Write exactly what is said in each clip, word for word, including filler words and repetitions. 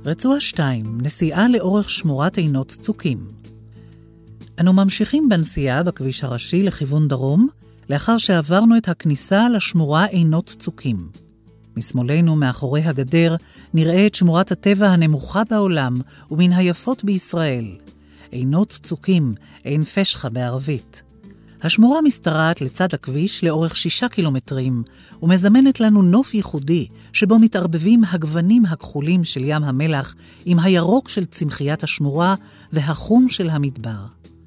רצועה שתיים, נסיעה לאורך שמורת עינות צוקים. אנו ממשיכים בנסיעה בכביש הראשי לכיוון דרום, לאחר שעברנו את הכניסה לשמורה עינות צוקים. משמאלנו, מאחורי הגדר, נראה את שמורת הטבע הנמוכה בעולם ומן היפות בישראל. עינות צוקים, עין פשחה בערבית. השמורה משתרעת לצד הכביש לאורך שישה קילומטרים, ומזמנת לנו נוף ייחודי, שבו מתערבבים הגוונים הכחולים של ים המלח, עם הירוק של צמחיית השמורה והחום של המדבר.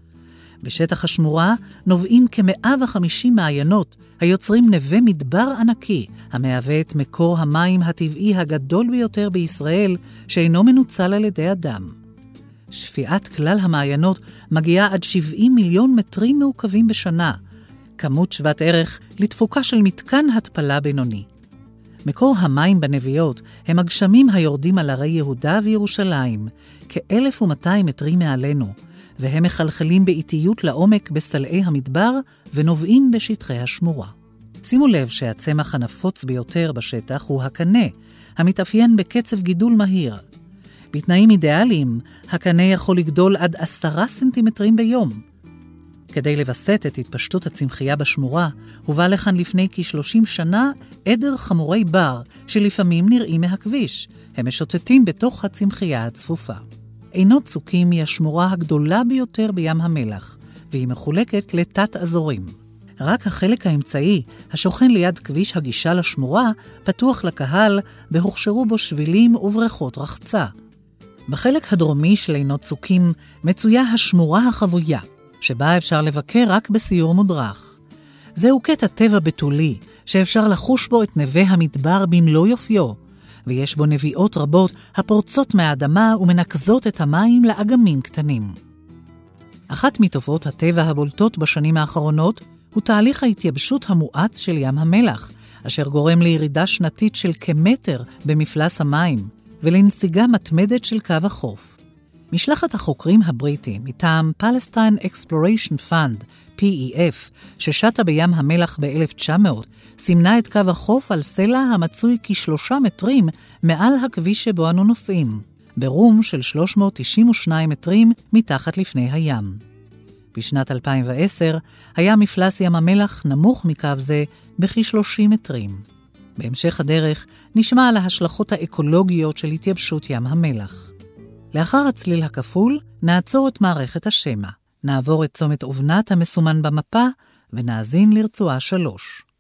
בשטח השמורה נובעים כ-מאה וחמישים מעיינות, היוצרים נווה מדבר ענקי, המהווה את מקור המים הטבעי הגדול ביותר בישראל, שאינו מנוצל על ידי אדם. שפיעת כלל המעיינות מגיעה עד שבעים מיליון מטרים מעוקבים בשנה, כמות שוות ערך לתפוקה של מתקן התפלה בינוני. מקור המים בנביעות הם הגשמים היורדים על הרי יהודה וירושלים, כ-אלף ומאתיים מטרים מעלינו, והם מחלחלים באיטיות לעומק בסלעי המדבר ונובעים בשטחי השמורה. שימו לב שהצמח הנפוץ ביותר בשטח הוא הקנה, המתאפיין בקצב גידול מהיר. בתנאים אידיאליים, הקנה יכול לגדול עד עשרה סנטימטרים ביום. כדי לבסט את התפשטות הצמחייה בשמורה, הובא לכאן לפני כ-שלושים שנה עדר חמורי בר, שלפעמים נראים מהכביש. הם משוטטים בתוך הצמחייה הצפופה. עינות צוקים היא השמורה הגדולה ביותר בים המלח, והיא מחולקת לתת אזורים. רק החלק האמצעי, השוכן ליד כביש הגישה לשמורה, פתוח לקהל, והוכשרו בו שבילים ובריכות רחצה. בחלק הדרומי של עינות צוקים מצויה השמורה החבויה, שבה אפשר לבקר רק בסיור מודרך. זהו קטע טבע בתולי, שאפשר לחוש בו את נווה המדבר במלוא יופיו, ויש בו נביעות רבות הפורצות מהאדמה ומנקזות את המים לאגמים קטנים. אחת מתופעות הטבע הבולטות בשנים האחרונות הוא תהליך ההתייבשות המואץ של ים המלח, אשר גורם לירידה שנתית של כמטר במפלס המים, ולנסיגה מתמדת של קו החוף. משלחת החוקרים הבריטים מטעם Palestine Exploration Fund, פי אי אף, ששטה בים המלח ב-אלף תשע מאות, סימנה את קו החוף על סלע המצוי כשלושה מטרים מעל הכביש שבו אנו נוסעים, ברום של שלוש מאות תשעים ושניים מטרים מתחת לפני הים. בשנת אלפיים ועשר היה מפלס ים המלח נמוך מקו זה בכ-שלושים מטרים. בהמשך הדרך נשמע על ההשלכות האקולוגיות של התייבשות ים המלח. לאחר הצליל הכפול נעצור את מערכת השמע, נעבור את צומת אובנת המסומן במפה ונאזין לרצועה שלוש.